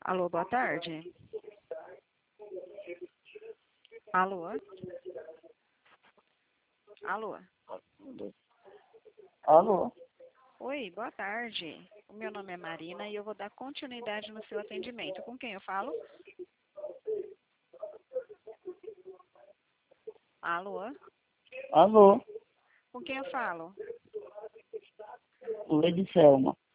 Alô, boa tarde. Alô? Alô? Alô? Oi, boa tarde. O meu nome é Marina e eu vou dar continuidade no seu atendimento. Com quem eu falo? Alô? Alô? Com quem eu falo? Lady Selma.